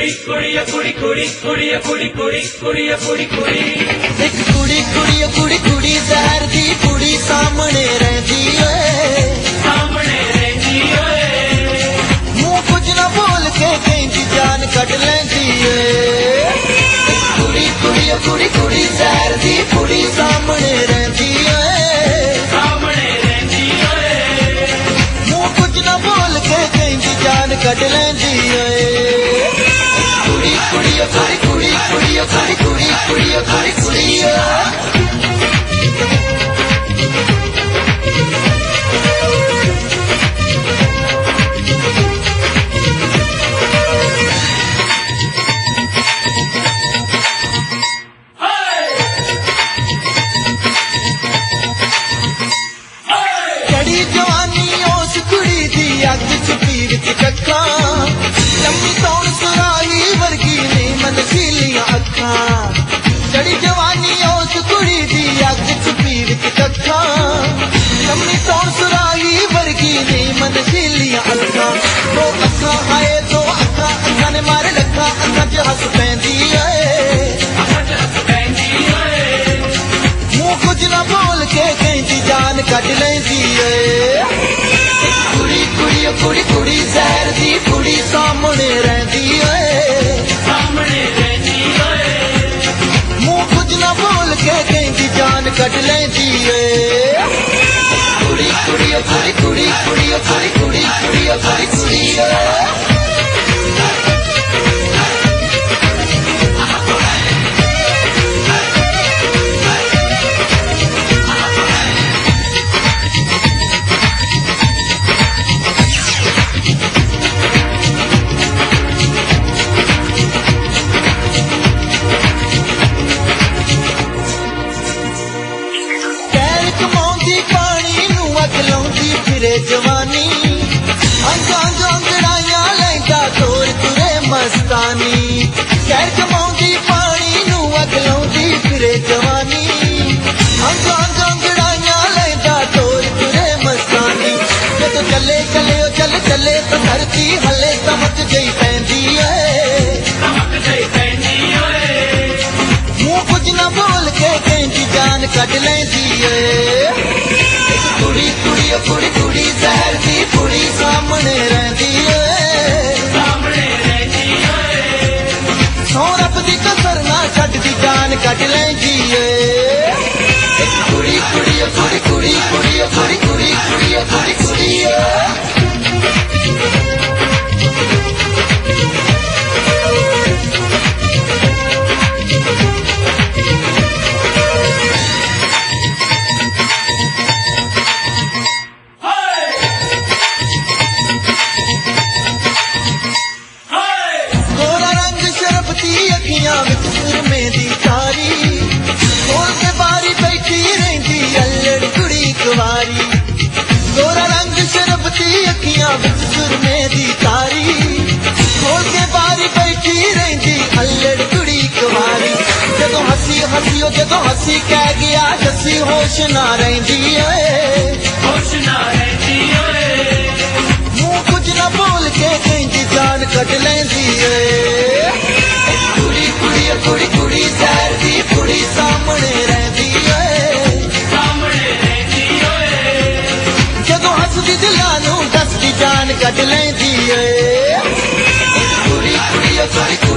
कुड़ी जहर दी कुड़ी सामने रहती मुंह कुछ न बोल के कहती जान कट लेंदी कुड़ी जहर दी कुड़ी सामने रहती मुंह कुछ न बोल के कहती जान कट लेंदी कुड़ी चढ़ी जवानी उस कुड़ी दी अग छुपी विच कक्खां लम्मी तौर सुराही वर्गी ने मनशीलियां अखां चढ़ी जवानी उस कुड़ी दी अग छुपी विच कक्खां लम्मी तौर सुराही वर्गी ने मनशीलियां अखां दो अखां हाय दो अखां ने मारे लखां अखां च हस पैंदी मुंह कुछ न बोल के कहती जान कट लेंदी कुड़ी जहर दी कुड़ी सामने रहती मुंह कुछ न बोल के कहती जान कट लेंदी कुड़ी जवानी अंगड़ाइया लैंदा तोर तुरे मस्तानी कैर कमाउंदी पानी नू अग लाउंदी फिरे जवानी अंगड़ाइया लैंदा तोर तुरे मस्तानी जदों चले तो धरती हले तमक जई पैंदी मुंह कुछ न बोल के कहती जान कट लेंदी कुड़ी जहर दी कुड़ी सामने रहती सौ रब दी कसर ना छड्ड दी जान कट लेंदी कुड़ी गोरा रंग शरबती अखियां विच सुरमे दी तारी खोल के बारी बैठी रहिंदी अल्लड़ कुड़ी कुवारी जदों हसी कह गया जसी होश ना रहिंदी मुंह कुछ न बोल के कहंदी जान कट लेंदी कुड़ी जहर दी कुड़ी सामने रहंदी दिलां नूं दस दी जान कट लेंदी कुड़ी